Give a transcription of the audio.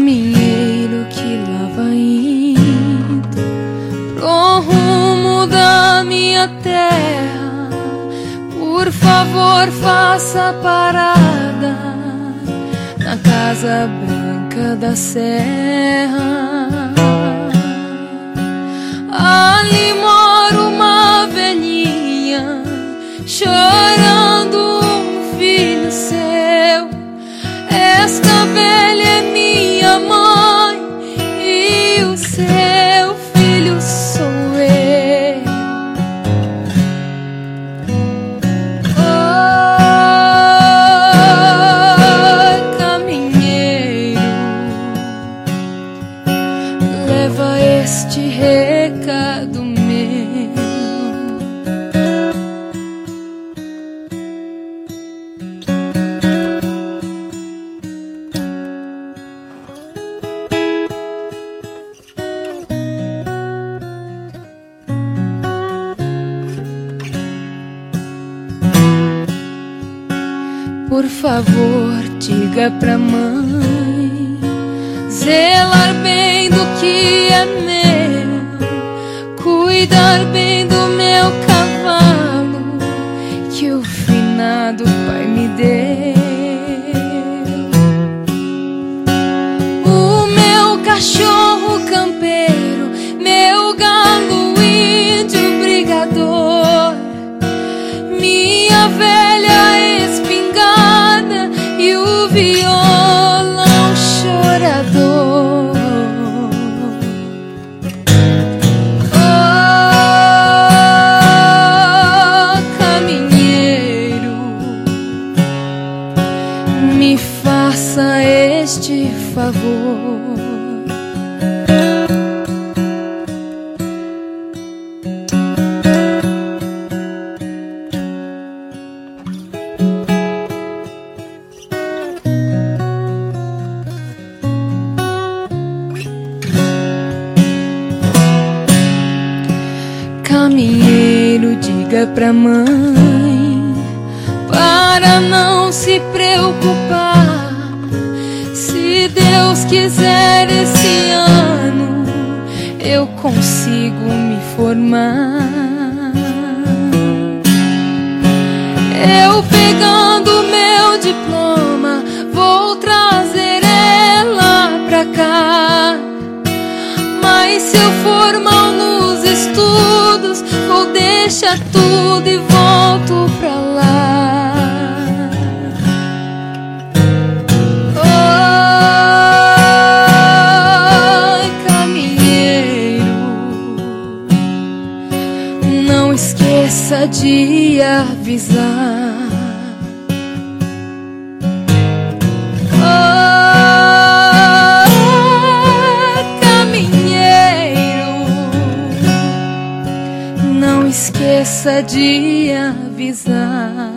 caminheiro que lá vai indo pro rumo da minha terra, por favor faça parada na Casa Branca da Serra. Ali mora uma velhinha chorando um filho seu. Esta velha é minha mãe e o seu filho sou eu. Oh, caminheiro, leva este recado meu. Por favor, diga pra mãe zelar bem do que é meu, cuidar bem do meu cavalo que o finado pai me deu. O meu cachorro campeiro, meu galo índio brigador, minha velha espingarda e o violão chorador. Oh, caminheiro, me faça este favor. Caminheiro, diga pra mãe para não se preocupar. Se Deus quiser, esse ano eu consigo me formar. Eu pegando meu diploma vou trazer ela pra cá. Mas se eu for mal nos estudos, vou deixar tudo e volto pra lá. Oh, caminheiro, não esqueça de avisar. Não esqueça de avisar.